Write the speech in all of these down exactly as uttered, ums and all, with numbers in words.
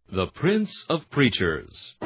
The Prince of Preachers.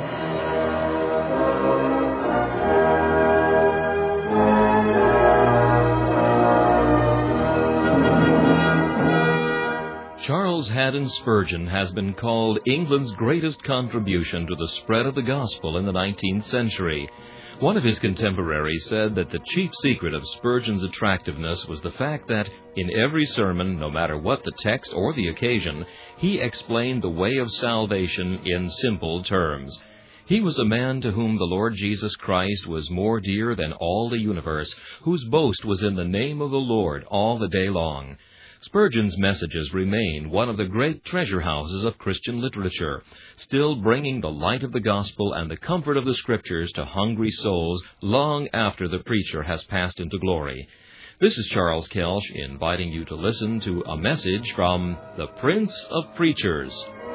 Charles Haddon Spurgeon has been called England's greatest contribution to the spread of the gospel in the nineteenth century. One of his contemporaries said that the chief secret of Spurgeon's attractiveness was the fact that, in every sermon, no matter what the text or the occasion, he explained the way of salvation in simple terms. He was a man to whom the Lord Jesus Christ was more dear than all the universe, whose boast was in the name of the Lord all the day long. Spurgeon's messages remain one of the great treasure houses of Christian literature, still bringing the light of the gospel and the comfort of the Scriptures to hungry souls long after the preacher has passed into glory. This is Charles Kelsch inviting you to listen to a message from the Prince of Preachers.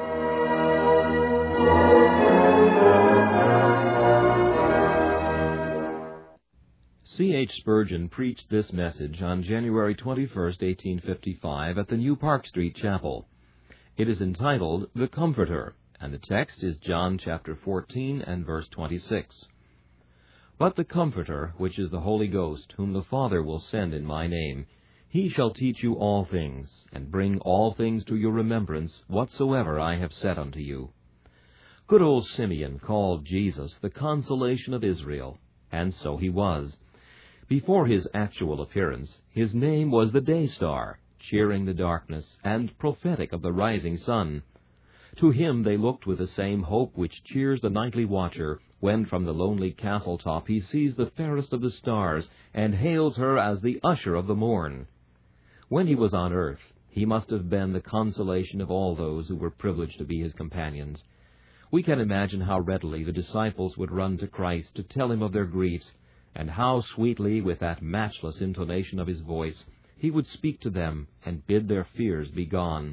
C H Spurgeon preached this message on January twenty-first, eighteen fifty-five, at the New Park Street Chapel. It is entitled, The Comforter, and the text is John chapter fourteen and verse twenty-six. But the Comforter, which is the Holy Ghost, whom the Father will send in my name, he shall teach you all things, and bring all things to your remembrance, whatsoever I have said unto you. Good old Simeon called Jesus the consolation of Israel, and so he was. Before his actual appearance, his name was the Day Star, cheering the darkness, and prophetic of the rising sun. To him they looked with the same hope which cheers the nightly watcher, when from the lonely castle-top he sees the fairest of the stars, and hails her as the usher of the morn. When he was on earth, he must have been the consolation of all those who were privileged to be his companions. We can imagine how readily the disciples would run to Christ to tell him of their griefs, and how sweetly, with that matchless intonation of his voice, he would speak to them and bid their fears be gone.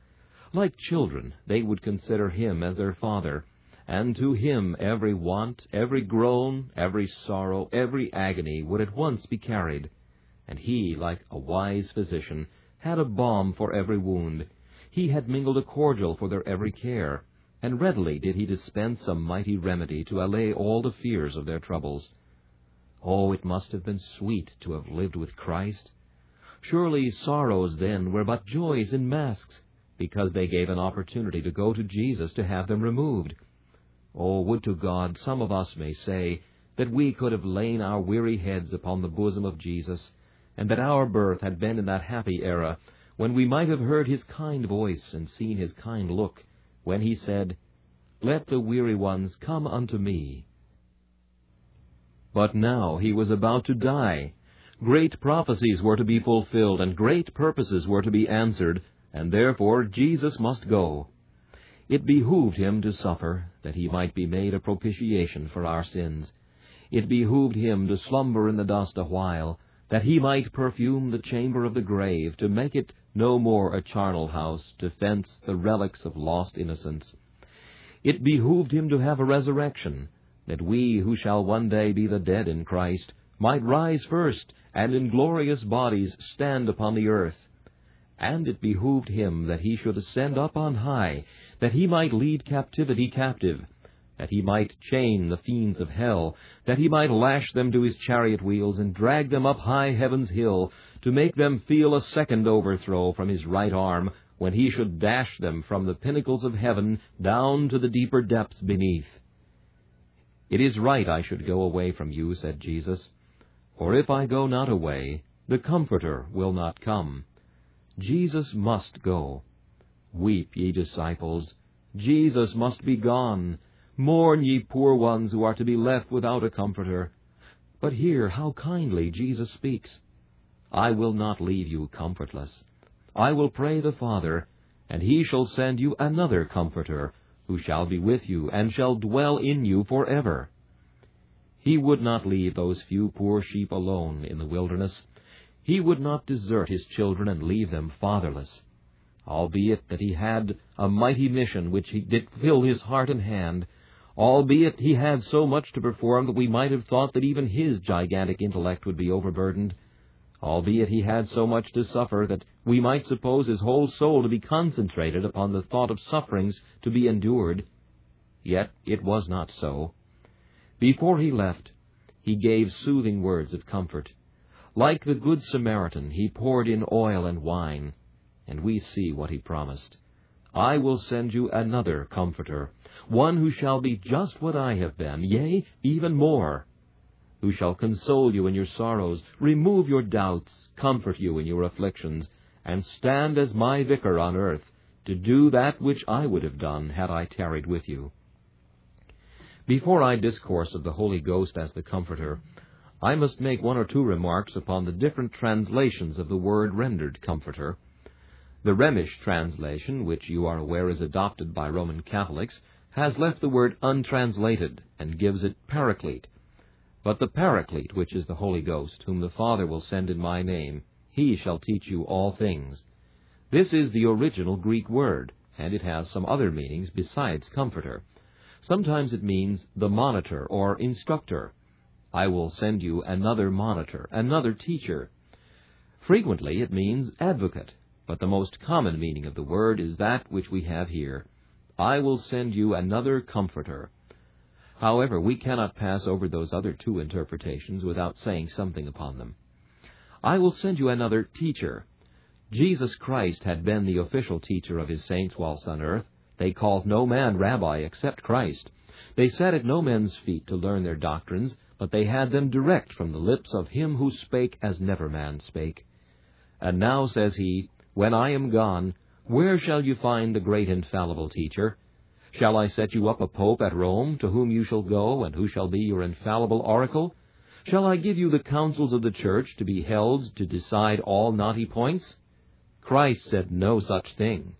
Like children, they would consider him as their father, and to him every want, every groan, every sorrow, every agony would at once be carried. And he, like a wise physician, had a balm for every wound. He had mingled a cordial for their every care, and readily did he dispense some mighty remedy to allay all the fears of their troubles. Oh, it must have been sweet to have lived with Christ. Surely sorrows then were but joys in masks, because they gave an opportunity to go to Jesus to have them removed. Oh, would to God some of us may say that we could have lain our weary heads upon the bosom of Jesus, and that our birth had been in that happy era when we might have heard his kind voice and seen his kind look, when he said, "Let the weary ones come unto me." But now he was about to die. Great prophecies were to be fulfilled, and great purposes were to be answered, and therefore Jesus must go. It behooved him to suffer, that he might be made a propitiation for our sins. It behooved him to slumber in the dust a while, that he might perfume the chamber of the grave, to make it no more a charnel house, to fence the relics of lost innocence. It behooved him to have a resurrection, that we who shall one day be the dead in Christ might rise first, and in glorious bodies stand upon the earth. And it behooved him that he should ascend up on high, that he might lead captivity captive, that he might chain the fiends of hell, that he might lash them to his chariot wheels, and drag them up high heaven's hill, to make them feel a second overthrow from his right arm, when he should dash them from the pinnacles of heaven down to the deeper depths beneath. "It is right I should go away from you," said Jesus, "for if I go not away, the Comforter will not come." Jesus must go. Weep, ye disciples. Jesus must be gone. Mourn, ye poor ones who are to be left without a Comforter. But hear how kindly Jesus speaks. "I will not leave you comfortless. I will pray the Father, and he shall send you another Comforter, who shall be with you, and shall dwell in you forever." He would not leave those few poor sheep alone in the wilderness. He would not desert his children and leave them fatherless. Albeit that he had a mighty mission which he did fill his heart and hand, albeit he had so much to perform that we might have thought that even his gigantic intellect would be overburdened, albeit he had so much to suffer that we might suppose his whole soul to be concentrated upon the thought of sufferings to be endured. Yet it was not so. Before he left, he gave soothing words of comfort. Like the Good Samaritan, he poured in oil and wine, and we see what he promised. I will send you another Comforter, one who shall be just what I have been, yea, even more, who shall console you in your sorrows, remove your doubts, comfort you in your afflictions, and stand as my vicar on earth, to do that which I would have done had I tarried with you. Before I discourse of the Holy Ghost as the Comforter, I must make one or two remarks upon the different translations of the word rendered Comforter. The Rhemish translation, which you are aware is adopted by Roman Catholics, has left the word untranslated and gives it Paraclete. But the Paraclete, which is the Holy Ghost, whom the Father will send in my name, he shall teach you all things. This is the original Greek word, and it has some other meanings besides Comforter. Sometimes it means the monitor or instructor. I will send you another monitor, another teacher. Frequently it means advocate, but the most common meaning of the word is that which we have here. I will send you another Comforter. However, we cannot pass over those other two interpretations without saying something upon them. I will send you another teacher. Jesus Christ had been the official teacher of his saints whilst on earth. They called no man rabbi except Christ. They sat at no men's feet to learn their doctrines, but they had them direct from the lips of him who spake as never man spake. And now, says he, when I am gone, where shall you find the great infallible teacher? Shall I set you up a pope at Rome, to whom you shall go, and who shall be your infallible oracle? Shall I give you the councils of the church to be held to decide all knotty points? Christ said no such thing.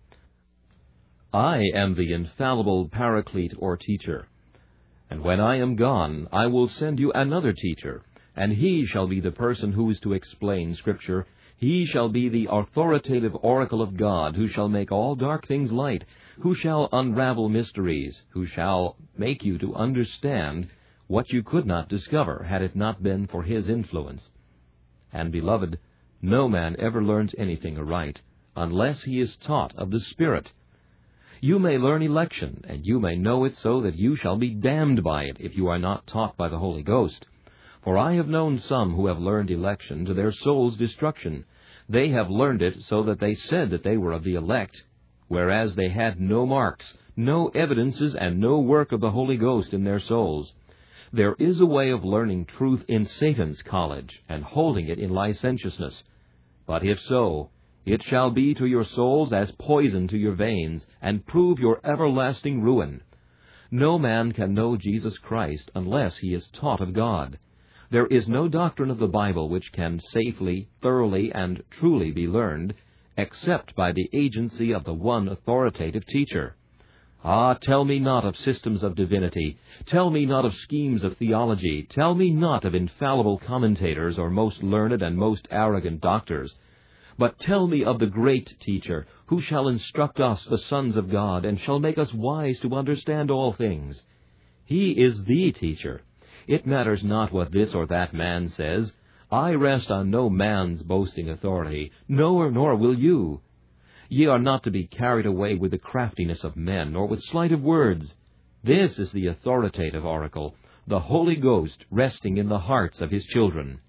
I am the infallible Paraclete or teacher. And when I am gone, I will send you another teacher, and he shall be the person who is to explain Scripture. He shall be the authoritative oracle of God, who shall make all dark things light, who shall unravel mysteries, who shall make you to understand what you could not discover had it not been for his influence. And, beloved, no man ever learns anything aright, unless he is taught of the Spirit. You may learn election, and you may know it so that you shall be damned by it if you are not taught by the Holy Ghost. For I have known some who have learned election to their soul's destruction. They have learned it so that they said that they were of the elect, whereas they had no marks, no evidences, and no work of the Holy Ghost in their souls. There is a way of learning truth in Satan's college, and holding it in licentiousness. But if so, it shall be to your souls as poison to your veins, and prove your everlasting ruin. No man can know Jesus Christ unless he is taught of God. There is no doctrine of the Bible which can safely, thoroughly, and truly be learned, except by the agency of the one authoritative teacher. Ah, tell me not of systems of divinity. Tell me not of schemes of theology. Tell me not of infallible commentators or most learned and most arrogant doctors. But tell me of the great teacher, who shall instruct us, the sons of God, and shall make us wise to understand all things. He is the teacher. It matters not what this or that man says. I rest on no man's boasting authority, no, nor will you. Ye are not to be carried away with the craftiness of men, nor with sleight of words. This is the authoritative oracle, the Holy Ghost resting in the hearts of his children.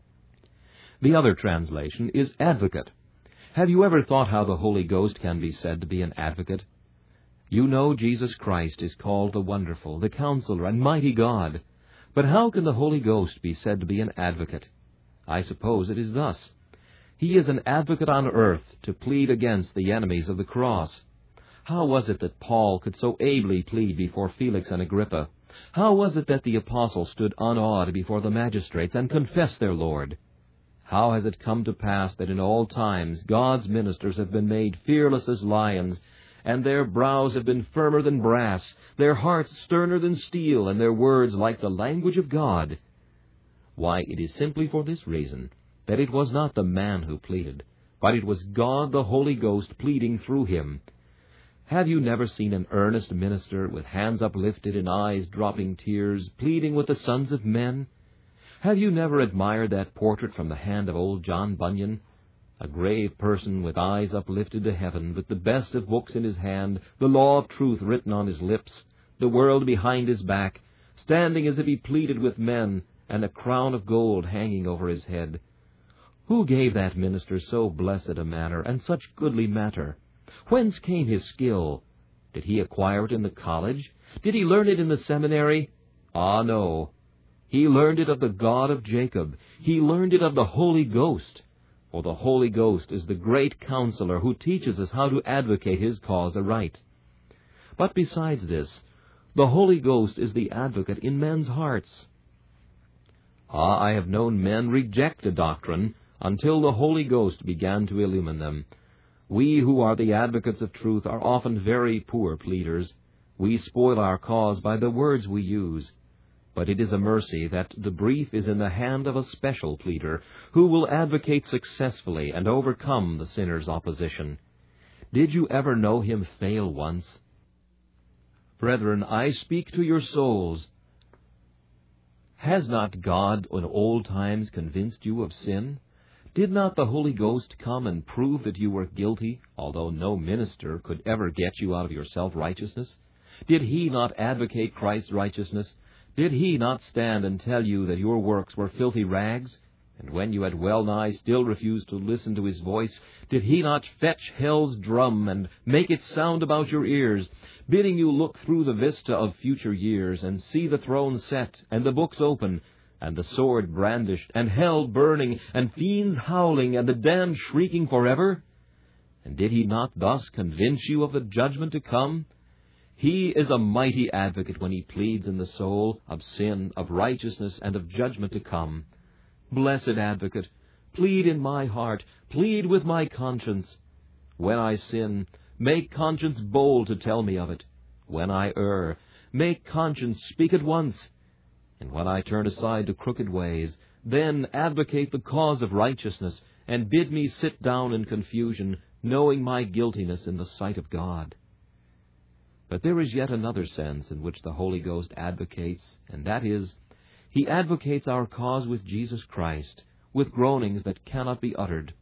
The other translation is advocate. Have you ever thought how the Holy Ghost can be said to be an advocate? You know Jesus Christ is called the Wonderful, the Counselor, and Mighty God. But how can the Holy Ghost be said to be an advocate? I suppose it is thus. He is an advocate on earth to plead against the enemies of the cross. How was it that Paul could so ably plead before Felix and Agrippa? How was it that the apostles stood unawed before the magistrates and confessed their Lord? How has it come to pass that in all times God's ministers have been made fearless as lions, and their brows have been firmer than brass, their hearts sterner than steel, and their words like the language of God? Why, it is simply for this reason, that it was not the man who pleaded, but it was God the Holy Ghost pleading through him. Have you never seen an earnest minister, with hands uplifted and eyes dropping tears, pleading with the sons of men? Have you never admired that portrait from the hand of old John Bunyan? A grave person with eyes uplifted to heaven, with the best of books in his hand, the law of truth written on his lips, the world behind his back, standing as if he pleaded with men, and a crown of gold hanging over his head. Who gave that minister so blessed a manner, and such goodly matter? Whence came his skill? Did he acquire it in the college? Did he learn it in the seminary? Ah, no. He learned it of the God of Jacob. He learned it of the Holy Ghost. For the Holy Ghost is the great counselor who teaches us how to advocate his cause aright. But besides this, the Holy Ghost is the advocate in men's hearts. Ah, I have known men reject a doctrine until the Holy Ghost began to illumine them. We who are the advocates of truth are often very poor pleaders. We spoil our cause by the words we use. But it is a mercy that the brief is in the hand of a special pleader who will advocate successfully and overcome the sinner's opposition. Did you ever know him fail once? Brethren, I speak to your souls. Has not God in old times convinced you of sin? Did not the Holy Ghost come and prove that you were guilty, although no minister could ever get you out of your self-righteousness? Did he not advocate Christ's righteousness? Did he not stand and tell you that your works were filthy rags? And when you had well-nigh still refused to listen to his voice, did he not fetch hell's drum and make it sound about your ears, bidding you look through the vista of future years, and see the throne set, and the books open, and the sword brandished, and hell burning, and fiends howling, and the damned shrieking forever? And did he not thus convince you of the judgment to come? He is a mighty advocate when he pleads in the soul of sin, of righteousness, and of judgment to come. Blessed advocate, plead in my heart, plead with my conscience. When I sin, make conscience bold to tell me of it. When I err, make conscience speak at once. And when I turn aside to crooked ways, then advocate the cause of righteousness, and bid me sit down in confusion, knowing my guiltiness in the sight of God. But there is yet another sense in which the Holy Ghost advocates, and that is, he advocates our cause with Jesus Christ, with groanings that cannot be uttered.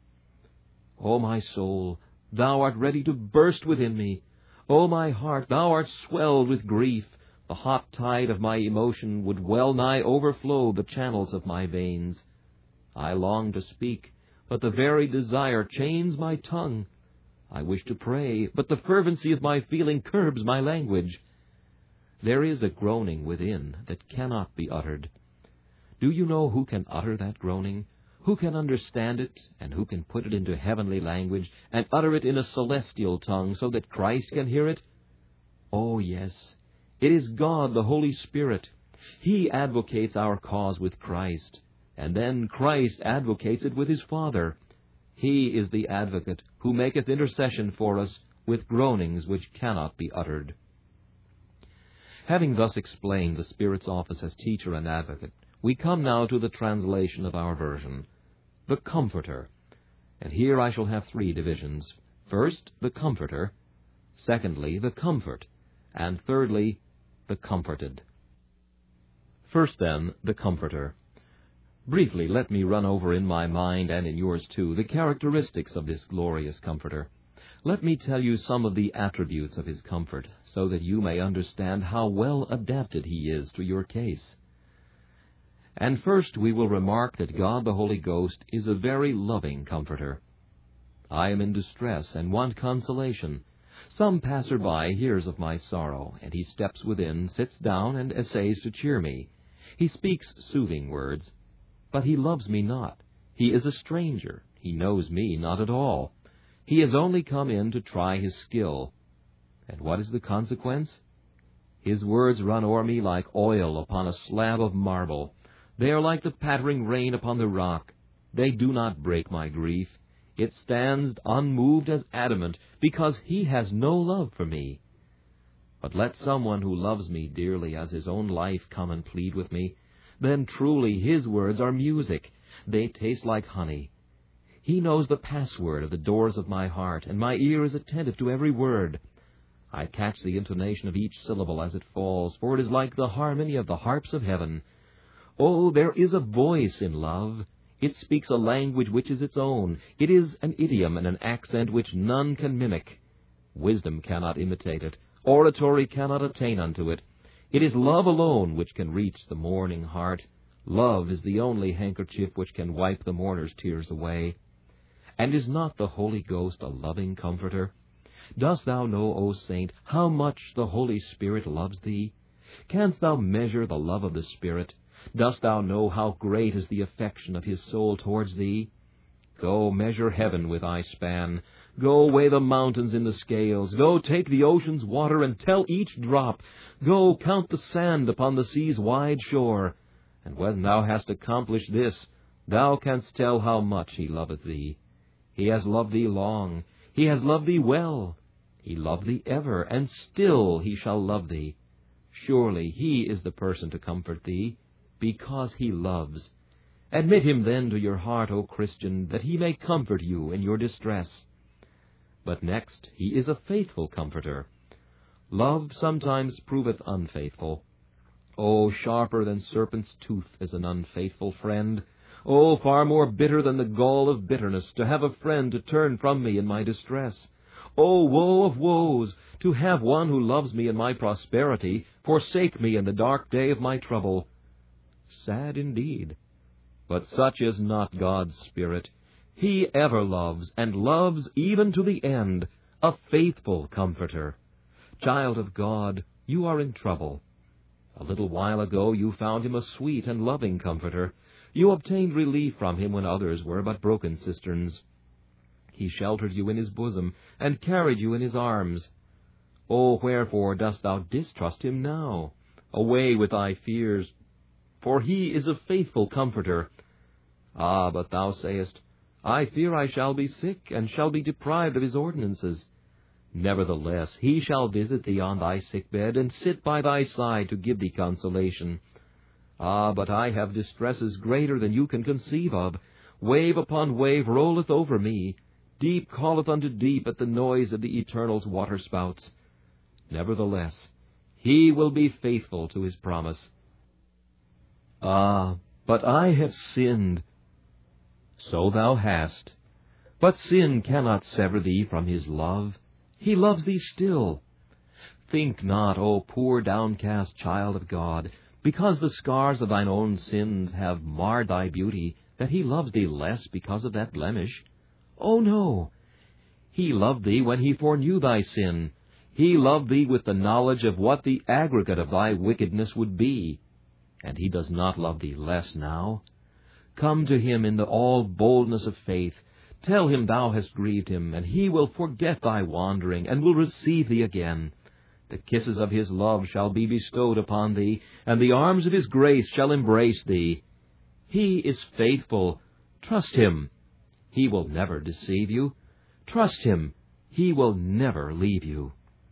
O my soul, thou art ready to burst within me. O my heart, thou art swelled with grief. The hot tide of my emotion would well nigh overflow the channels of my veins. I long to speak, but the very desire chains my tongue. I wish to pray, but the fervency of my feeling curbs my language. There is a groaning within that cannot be uttered. Do you know who can utter that groaning? Who can understand it, and who can put it into heavenly language, and utter it in a celestial tongue, so that Christ can hear it? Oh, yes, it is God, the Holy Spirit. He advocates our cause with Christ, and then Christ advocates it with his Father. He is the advocate who maketh intercession for us with groanings which cannot be uttered. Having thus explained the Spirit's office as teacher and advocate, we come now to the translation of our version, the Comforter. And here I shall have three divisions. First, the Comforter. Secondly, the Comfort. And thirdly, the Comforted. First, then, the Comforter. Briefly, let me run over in my mind, and in yours too, the characteristics of this glorious Comforter. Let me tell you some of the attributes of his comfort, so that you may understand how well adapted he is to your case. And first we will remark that God the Holy Ghost is a very loving Comforter. I am in distress and want consolation. Some passer-by hears of my sorrow, and he steps within, sits down, and essays to cheer me. He speaks soothing words. But he loves me not. He is a stranger. He knows me not at all. He has only come in to try his skill. And what is the consequence? His words run o'er me like oil upon a slab of marble. They are like the pattering rain upon the rock. They do not break my grief. It stands unmoved as adamant, because he has no love for me. But let someone who loves me dearly as his own life come and plead with me. Then truly his words are music. They taste like honey. He knows the password of the doors of my heart, and my ear is attentive to every word. I catch the intonation of each syllable as it falls, for it is like the harmony of the harps of heaven. Oh, there is a voice in love. It speaks a language which is its own. It is an idiom and an accent which none can mimic. Wisdom cannot imitate it. Oratory cannot attain unto it. It is love alone which can reach the mourning heart. Love is the only handkerchief which can wipe the mourner's tears away. And is not the Holy Ghost a loving comforter? Dost thou know, O saint, how much the Holy Spirit loves thee? Canst thou measure the love of the Spirit? Dost thou know how great is the affection of his soul towards thee? Go measure heaven with thy span. Go weigh the mountains in the scales. Go take the ocean's water and tell each drop. Go count the sand upon the sea's wide shore. And when thou hast accomplished this, thou canst tell how much he loveth thee. He has loved thee long. He has loved thee well. He loved thee ever, and still he shall love thee. Surely he is the person to comfort thee, because he loves. Admit him then to your heart, O Christian, that he may comfort you in your distress. But next, he is a faithful comforter. Love sometimes proveth unfaithful. O, sharper than serpent's tooth is an unfaithful friend. O, far more bitter than the gall of bitterness, to have a friend to turn from me in my distress. O, woe of woes, to have one who loves me in my prosperity forsake me in the dark day of my trouble. Sad indeed. But such is not God's Spirit. He ever loves, and loves even to the end, a faithful comforter. Child of God, you are in trouble. A little while ago you found him a sweet and loving comforter. You obtained relief from him when others were but broken cisterns. He sheltered you in his bosom, and carried you in his arms. Oh, wherefore dost thou distrust him now? Away with thy fears, for he is a faithful comforter. Ah, but thou sayest, I fear I shall be sick, and shall be deprived of his ordinances. Nevertheless, he shall visit thee on thy sick bed, and sit by thy side to give thee consolation. Ah, but I have distresses greater than you can conceive of. Wave upon wave rolleth over me. Deep calleth unto deep at the noise of the Eternal's waterspouts. Nevertheless, he will be faithful to his promise. Ah, but I have sinned. So thou hast. But sin cannot sever thee from his love. He loves thee still. Think not, O poor downcast child of God, because the scars of thine own sins have marred thy beauty, that he loves thee less because of that blemish. Oh, no! He loved thee when he foreknew thy sin. He loved thee with the knowledge of what the aggregate of thy wickedness would be. And he does not love thee less now. Come to him in the all boldness of faith. Tell him thou hast grieved him, and he will forget thy wandering, and will receive thee again. The kisses of his love shall be bestowed upon thee, and the arms of his grace shall embrace thee. He is faithful. Trust him. He will never deceive you. Trust him. He will never leave you.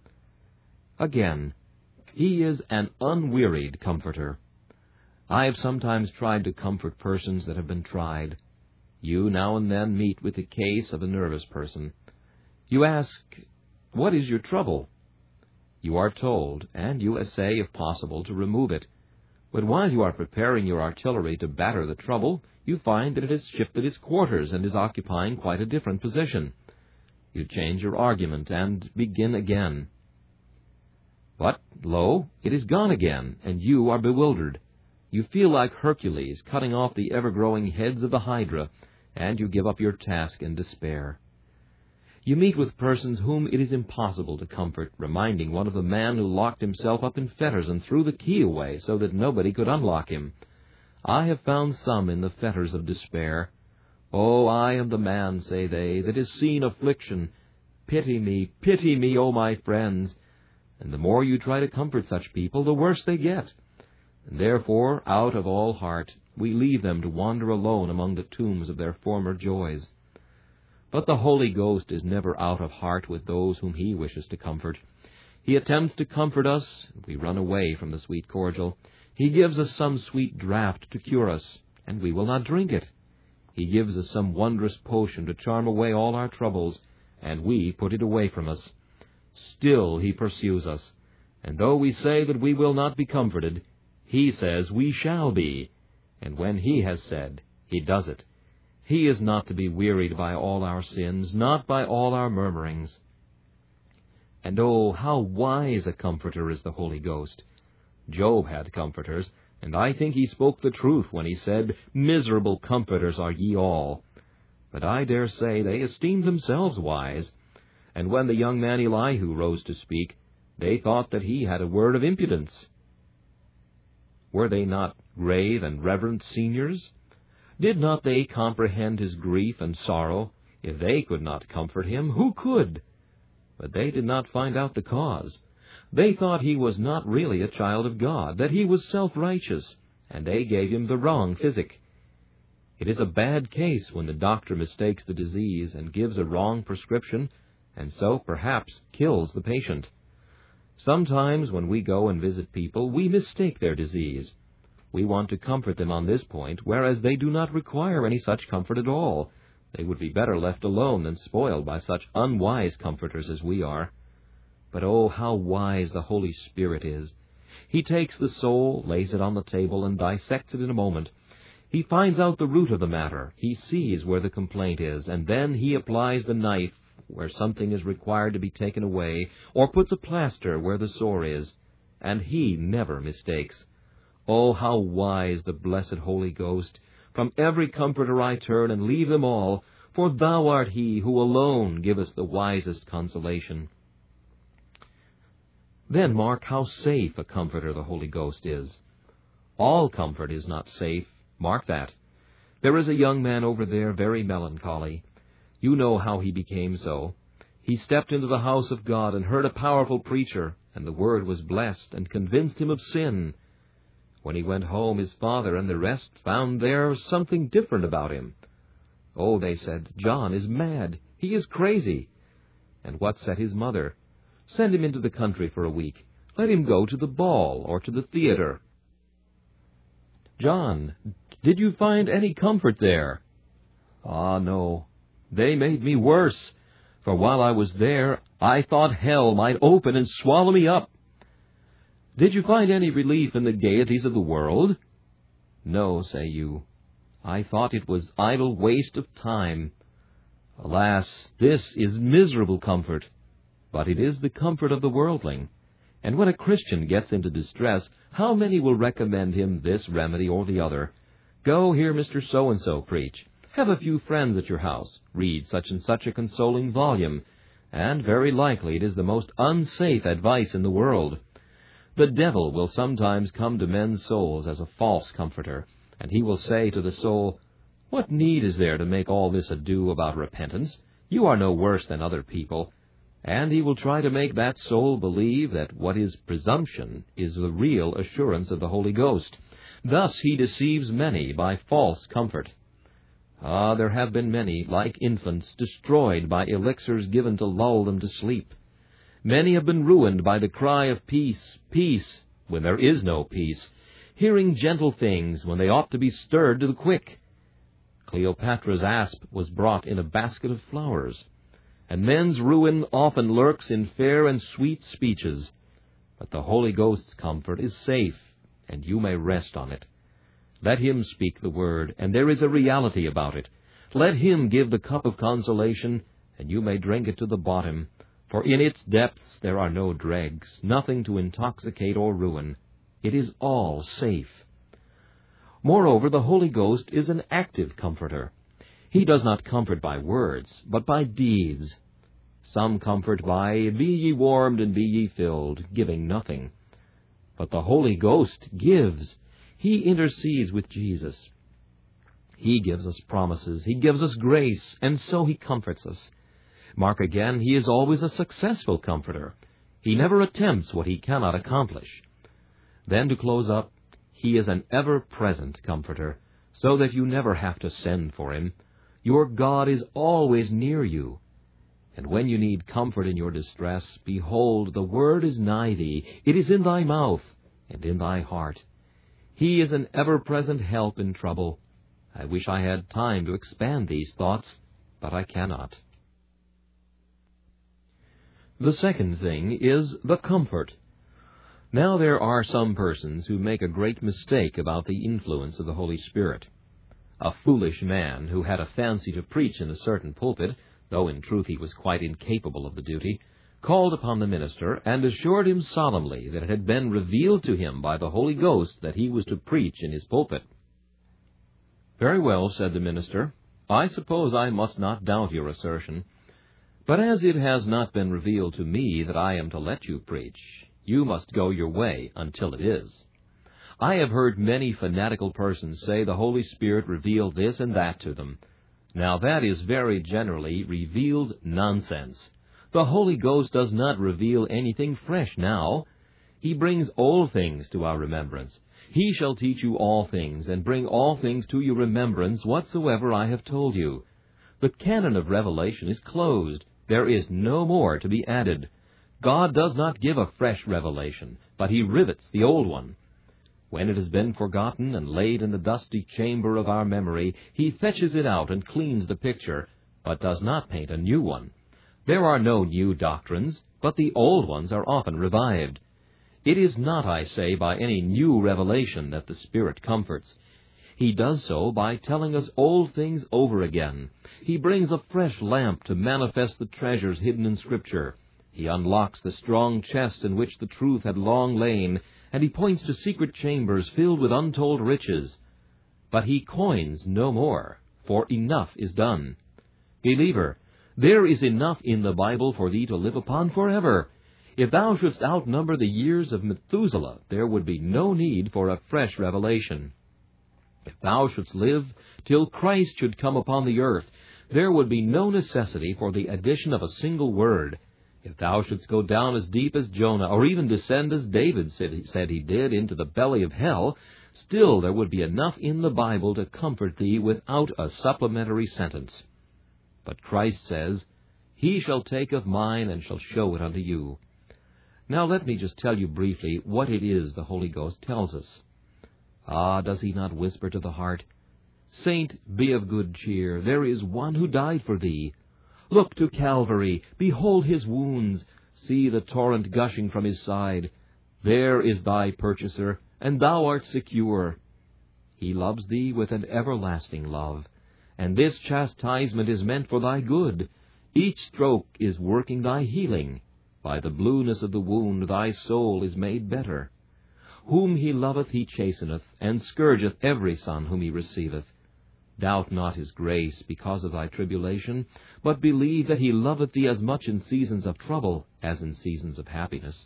Again, he is an unwearied comforter. I have sometimes tried to comfort persons that have been tried. You now and then meet with the case of a nervous person. You ask, what is your trouble? You are told, and you essay, if possible, to remove it. But while you are preparing your artillery to batter the trouble, you find that it has shifted its quarters and is occupying quite a different position. You change your argument and begin again. But, lo, it is gone again, and you are bewildered. You feel like Hercules cutting off the ever-growing heads of the Hydra, and you give up your task in despair. You meet with persons whom it is impossible to comfort, reminding one of the man who locked himself up in fetters and threw the key away so that nobody could unlock him. I have found some in the fetters of despair. Oh, I am the man, say they, that has seen affliction. Pity me, pity me, O my friends. And the more you try to comfort such people, the worse they get. And therefore, out of all heart, we leave them to wander alone among the tombs of their former joys. But the Holy Ghost is never out of heart with those whom he wishes to comfort. He attempts to comfort us, and we run away from the sweet cordial. He gives us some sweet draught to cure us, and we will not drink it. He gives us some wondrous potion to charm away all our troubles, and we put it away from us. Still he pursues us, and though we say that we will not be comforted, he says we shall be. and when he has said, he does it. He is not to be wearied by all our sins, not by all our murmurings. And oh, how wise a comforter is the Holy Ghost! Job had comforters, and I think he spoke the truth when he said, "Miserable comforters are ye all." But I dare say they esteemed themselves wise, and when the young man Elihu rose to speak, they thought that he had a word of impudence. Were they not grave and reverent seniors? Did not they comprehend his grief and sorrow? If they could not comfort him, who could? But they did not find out the cause. They thought he was not really a child of God, that he was self-righteous, and they gave him the wrong physic. It is a bad case when the doctor mistakes the disease and gives a wrong prescription, and so perhaps kills the patient. Sometimes when we go and visit people, we mistake their disease. We want to comfort them on this point, whereas they do not require any such comfort at all. They would be better left alone than spoiled by such unwise comforters as we are. But oh, how wise the Holy Spirit is! He takes the soul, lays it on the table, and dissects it in a moment. He finds out the root of the matter. He sees where the complaint is, and then he applies the knife where something is required to be taken away, or puts a plaster where the sore is. And he never mistakes. Oh, how wise the blessed Holy Ghost! From every comforter I turn and leave them all, for thou art he who alone givest the wisest consolation. Then mark how safe a comforter the Holy Ghost is. All comfort is not safe. Mark that. There is a young man over there very melancholy. You know how he became so. He stepped into the house of God and heard a powerful preacher, and the word was blessed and convinced him of sin. When he went home, his father and the rest found there something different about him. Oh, they said, John is mad. He is crazy. And what said his mother? Send him into the country for a week. Let him go to the ball or to the theater. John, did you find any comfort there? Ah, no. They made me worse, for while I was there, I thought hell might open and swallow me up. Did you find any relief in the gaieties of the world? No, say you. I thought it was idle waste of time. Alas, this is miserable comfort. But it is the comfort of the worldling. And when a Christian gets into distress, how many will recommend him this remedy or the other? Go hear Mister So-and-so preach. Have a few friends at your house. Read such and such a consoling volume. And very likely it is the most unsafe advice in the world. The devil will sometimes come to men's souls as a false comforter, and he will say to the soul, What need is there to make all this ado about repentance? You are no worse than other people. And he will try to make that soul believe that what is presumption is the real assurance of the Holy Ghost. Thus he deceives many by false comfort. Ah, there have been many, like infants, destroyed by elixirs given to lull them to sleep. Many have been ruined by the cry of peace, peace, when there is no peace, hearing gentle things when they ought to be stirred to the quick. Cleopatra's asp was brought in a basket of flowers, and men's ruin often lurks in fair and sweet speeches. But the Holy Ghost's comfort is safe, and you may rest on it. Let him speak the word, and there is a reality about it. Let him give the cup of consolation, and you may drink it to the bottom, for in its depths there are no dregs, nothing to intoxicate or ruin. It is all safe. Moreover, the Holy Ghost is an active comforter. He does not comfort by words, but by deeds. Some comfort by, Be ye warmed and be ye filled, giving nothing. But the Holy Ghost gives. He intercedes with Jesus. He gives us promises. He gives us grace, and so he comforts us. Mark again, he is always a successful comforter. He never attempts what he cannot accomplish. Then to close up, he is an ever-present comforter, so that you never have to send for him. Your God is always near you. And when you need comfort in your distress, behold, the word is nigh thee. It is in thy mouth and in thy heart. He is an ever-present help in trouble. I wish I had time to expand these thoughts, but I cannot. The second thing is the comfort. Now there are some persons who make a great mistake about the influence of the Holy Spirit. A foolish man who had a fancy to preach in a certain pulpit, though in truth he was quite incapable of the duty, called upon the minister and assured him solemnly that it had been revealed to him by the Holy Ghost that he was to preach in his pulpit. "Very well," said the minister, "I suppose I must not doubt your assertion. But as it has not been revealed to me that I am to let you preach, you must go your way until it is. I have heard many fanatical persons say the Holy Spirit revealed this and that to them. Now that is very generally revealed nonsense. The Holy Ghost does not reveal anything fresh now. He brings old things to our remembrance. He shall teach you all things, and bring all things to your remembrance whatsoever I have told you. The canon of revelation is closed. There is no more to be added. God does not give a fresh revelation, but He rivets the old one. When it has been forgotten and laid in the dusty chamber of our memory, He fetches it out and cleans the picture, but does not paint a new one. There are no new doctrines, but the old ones are often revived. It is not, I say, by any new revelation that the Spirit comforts. He does so by telling us old things over again. He brings a fresh lamp to manifest the treasures hidden in Scripture. He unlocks the strong chest in which the truth had long lain, and He points to secret chambers filled with untold riches. But He coins no more, for enough is done. Believer, there is enough in the Bible for thee to live upon forever. If thou shouldst outnumber the years of Methuselah, there would be no need for a fresh revelation. If thou shouldst live till Christ should come upon the earth, there would be no necessity for the addition of a single word. If thou shouldst go down as deep as Jonah, or even descend as David said he did into the belly of hell, still there would be enough in the Bible to comfort thee without a supplementary sentence. But Christ says, He shall take of mine and shall show it unto you. Now let me just tell you briefly what it is the Holy Ghost tells us. Ah, does He not whisper to the heart, Saint, be of good cheer, there is one who died for thee. Look to Calvary, behold His wounds, see the torrent gushing from His side. There is thy purchaser, and thou art secure. He loves thee with an everlasting love, and this chastisement is meant for thy good. Each stroke is working thy healing. By the blueness of the wound thy soul is made better. Whom He loveth He chasteneth, and scourgeth every son whom He receiveth. Doubt not His grace because of thy tribulation, but believe that He loveth thee as much in seasons of trouble as in seasons of happiness.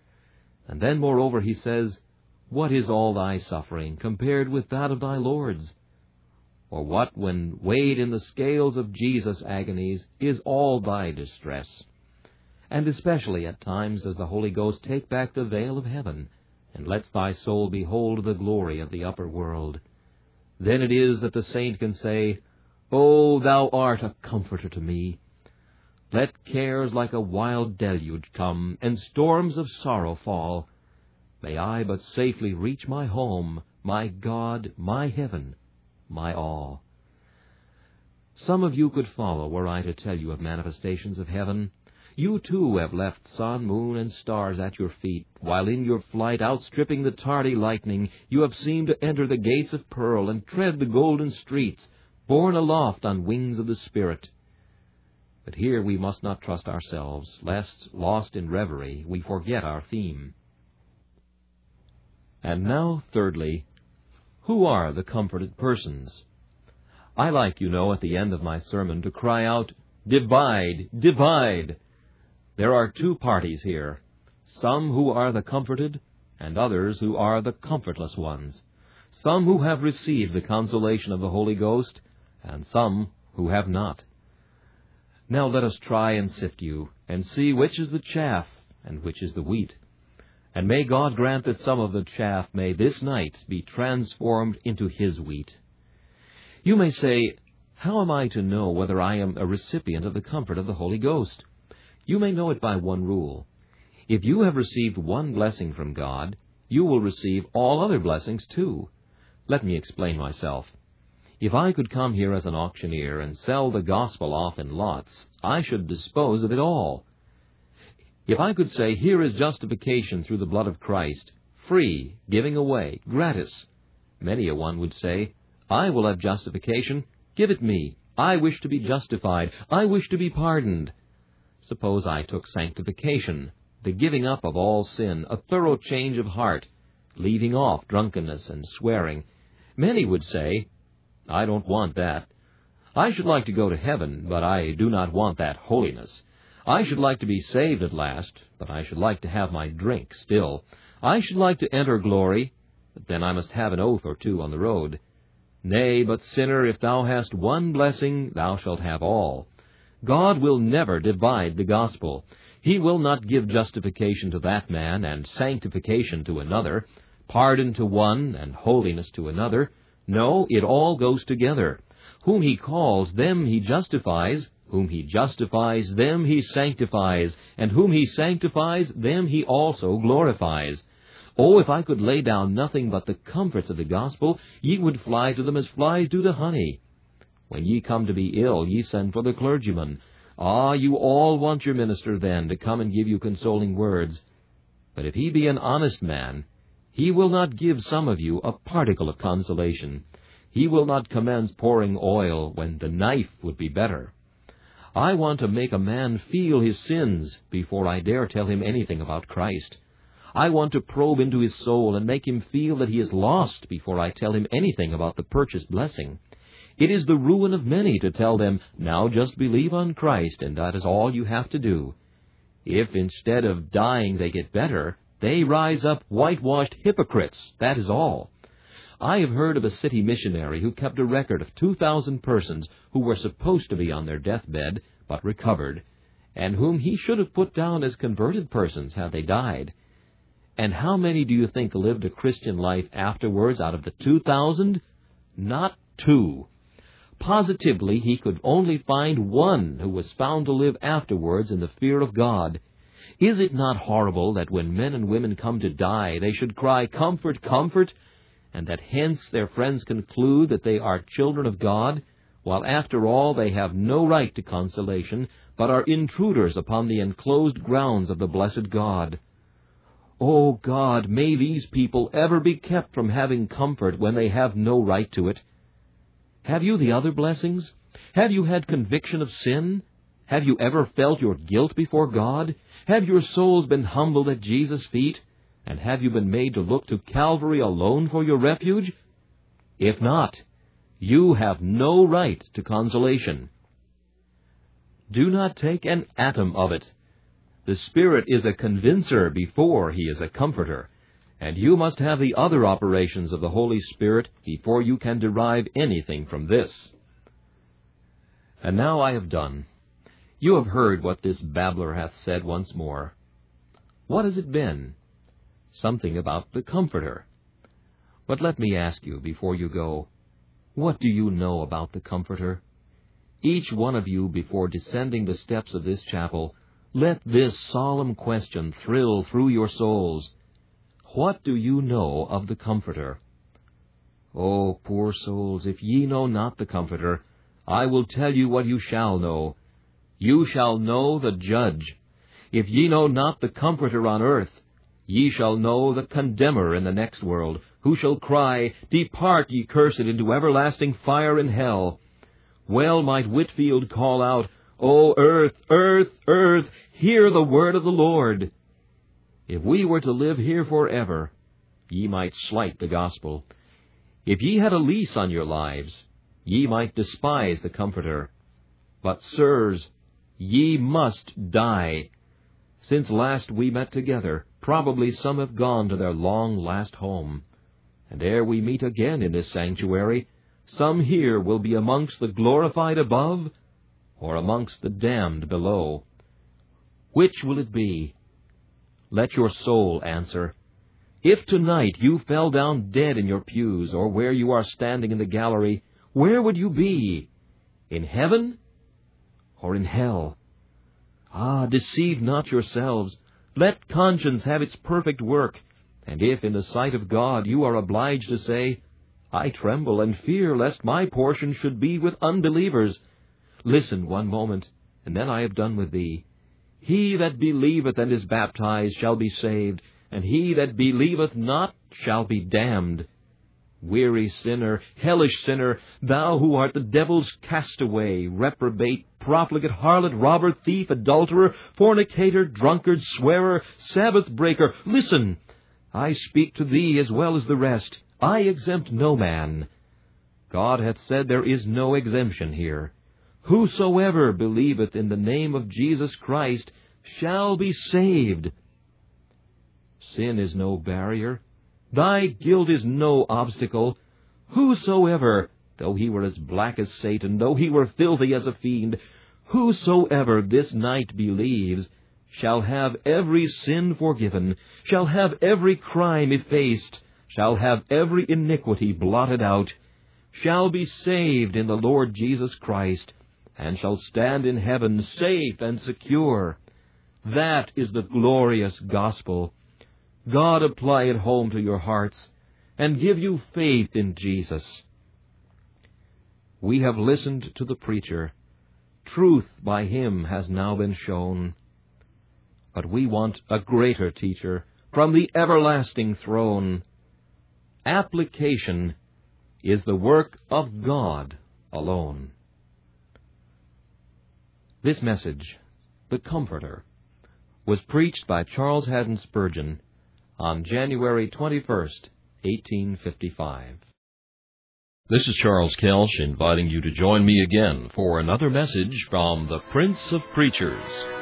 And then, moreover, He says, What is all thy suffering compared with that of thy Lord's? Or what, when weighed in the scales of Jesus' agonies, is all thy distress? And especially at times does the Holy Ghost take back the veil of heaven, and lets thy soul behold the glory of the upper world. Then it is that the saint can say, O thou art a comforter to me. Let cares like a wild deluge come, and storms of sorrow fall. May I but safely reach my home, my God, my heaven, my all. Some of you could follow were I to tell you of manifestations of heaven. You too have left sun, moon, and stars at your feet, while in your flight, outstripping the tardy lightning, you have seemed to enter the gates of pearl and tread the golden streets, borne aloft on wings of the Spirit. But here we must not trust ourselves, lest, lost in reverie, we forget our theme. And now, thirdly, who are the comforted persons? I like, you know, at the end of my sermon to cry out, Divide, divide! There are two parties here, some who are the comforted, and others who are the comfortless ones, some who have received the consolation of the Holy Ghost, and some who have not. Now let us try and sift you, and see which is the chaff, and which is the wheat. And may God grant that some of the chaff may this night be transformed into His wheat. You may say, How am I to know whether I am a recipient of the comfort of the Holy Ghost? You may know it by one rule. If you have received one blessing from God, you will receive all other blessings too. Let me explain myself. If I could come here as an auctioneer and sell the gospel off in lots, I should dispose of it all. If I could say, here is justification through the blood of Christ, free, giving away, gratis, many a one would say, I will have justification, give it me. I wish to be justified. I wish to be pardoned. Suppose I took sanctification, the giving up of all sin, a thorough change of heart, leaving off drunkenness and swearing. Many would say, I don't want that. I should like to go to heaven, but I do not want that holiness. I should like to be saved at last, but I should like to have my drink still. I should like to enter glory, but then I must have an oath or two on the road. Nay, but sinner, if thou hast one blessing, thou shalt have all. God will never divide the gospel. He will not give justification to that man and sanctification to another, pardon to one and holiness to another. No, it all goes together. Whom he calls, them he justifies. Whom he justifies, them he sanctifies. And whom he sanctifies, them he also glorifies. Oh, if I could lay down nothing but the comforts of the gospel, ye would fly to them as flies do to honey. When ye come to be ill, ye send for the clergyman. Ah, you all want your minister then to come and give you consoling words. But if he be an honest man, he will not give some of you a particle of consolation. He will not commence pouring oil when the knife would be better. I want to make a man feel his sins before I dare tell him anything about Christ. I want to probe into his soul and make him feel that he is lost before I tell him anything about the purchased blessing. It is the ruin of many to tell them, now just believe on Christ, and that is all you have to do. If instead of dying they get better, they rise up whitewashed hypocrites, that is all. I have heard of a city missionary who kept a record of two thousand persons who were supposed to be on their deathbed, but recovered, and whom he should have put down as converted persons had they died. And how many do you think lived a Christian life afterwards out of the two thousand? Not two. Positively, he could only find one who was found to live afterwards in the fear of God. Is it not horrible that when men and women come to die, they should cry, "Comfort, comfort," and that hence their friends conclude that they are children of God, while after all they have no right to consolation, but are intruders upon the enclosed grounds of the blessed God? O God, may these people ever be kept from having comfort when they have no right to it. Have you the other blessings? Have you had conviction of sin? Have you ever felt your guilt before God? Have your souls been humbled at Jesus' feet? And have you been made to look to Calvary alone for your refuge? If not, you have no right to consolation. Do not take an atom of it. The Spirit is a convincer before He is a comforter, and you must have the other operations of the Holy Spirit before you can derive anything from this. And now I have done. You have heard what this babbler hath said once more. What has it been? Something about the Comforter. But let me ask you before you go, what do you know about the Comforter? Each one of you, before descending the steps of this chapel, let this solemn question thrill through your souls. What do you know of the Comforter? O poor souls, if ye know not the Comforter, I will tell you what you shall know. You shall know the Judge. If ye know not the Comforter on earth, ye shall know the Condemner in the next world, who shall cry, Depart, ye cursed, into everlasting fire in hell. Well might Whitfield call out, O earth, earth, earth, hear the word of the Lord. If we were to live here forever, ye might slight the gospel. If ye had a lease on your lives, ye might despise the Comforter. But, sirs, ye must die. Since last we met together, probably some have gone to their long last home. And ere we meet again in this sanctuary, some here will be amongst the glorified above, or amongst the damned below. Which will it be? Let your soul answer. If tonight you fell down dead in your pews, or where you are standing in the gallery, where would you be? In heaven or in hell? Ah, deceive not yourselves. Let conscience have its perfect work, and if in the sight of God you are obliged to say, I tremble and fear lest my portion should be with unbelievers, listen one moment, and then I have done with thee. He that believeth and is baptized shall be saved, and he that believeth not shall be damned. Weary sinner, hellish sinner, thou who art the devil's castaway, reprobate, profligate, harlot, robber, thief, adulterer, fornicator, drunkard, swearer, Sabbath breaker, listen! I speak to thee as well as the rest. I exempt no man. God hath said there is no exemption here. Whosoever believeth in the name of Jesus Christ shall be saved. Sin is no barrier. Thy guilt is no obstacle. Whosoever, though he were as black as Satan, though he were filthy as a fiend, whosoever this night believes, shall have every sin forgiven, shall have every crime effaced, shall have every iniquity blotted out, shall be saved in the Lord Jesus Christ, and shall stand in heaven safe and secure. That is the glorious gospel. God apply it home to your hearts, and give you faith in Jesus. We have listened to the preacher. Truth by him has now been shown. But we want a greater teacher from the everlasting throne. Application is the work of God alone. This message, The Comforter, was preached by Charles Haddon Spurgeon on January twenty-first, eighteen fifty-five. This is Charles Kelsch inviting you to join me again for another message from the Prince of Preachers.